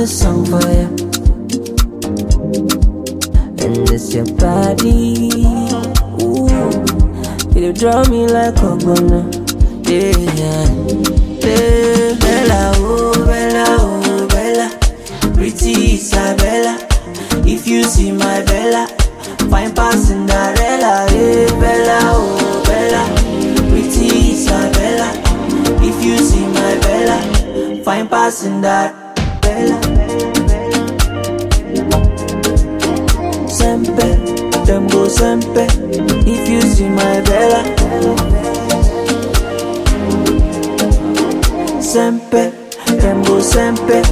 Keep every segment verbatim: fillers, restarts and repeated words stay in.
a song for you. And it's your body. Ooh, you draw me like a gunner. Yeah, yeah. Hey, Bella, oh, Bella, oh, Bella. Pretty Isabella. If you see my Bella, fine past Cinderella. Hey, Bella, oh, Bella. Pretty Isabella. If you see my Bella, fine past Cinderella. Sempe, them go sempe. If you see my Bella, sempe, them go sempe.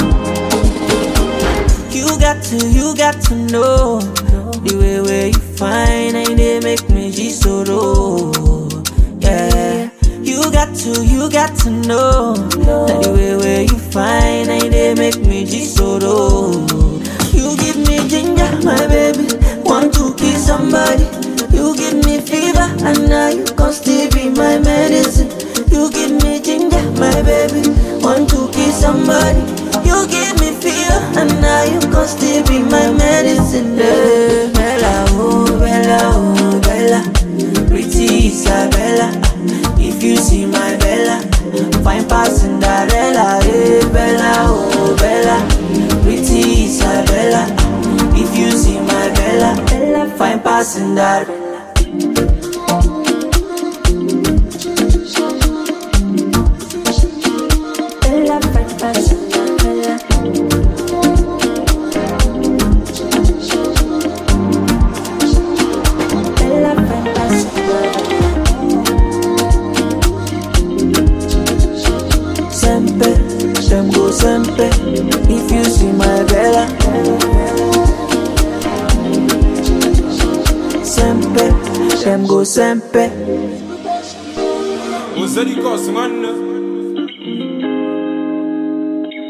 You got to, you got to know the way where you find and they make me G-Soro. Yeah, you got to, you got to know that the way where you find and they make me G-Soro. You give me ginger, my baby, want to kiss somebody. You give me fever, and now you can still be my medicine. You give me ginger, my baby, want to kiss somebody. You give me fever, and now you can still be my medicine. Yeah. Bella, oh, Bella, oh, Bella. Pretty Isabella. If you see my Bella, fine past Cinderella. Hey, Bella, oh, Bella. Pretty Isabella. If you see my Bella, Bella, fine past Cinderella. Bella, fine past Cinderella. Bella, fine past Cinderella. Sempe, them go sempe. If you see my Bella, sempe, them go sempe. What's that? You cost, man?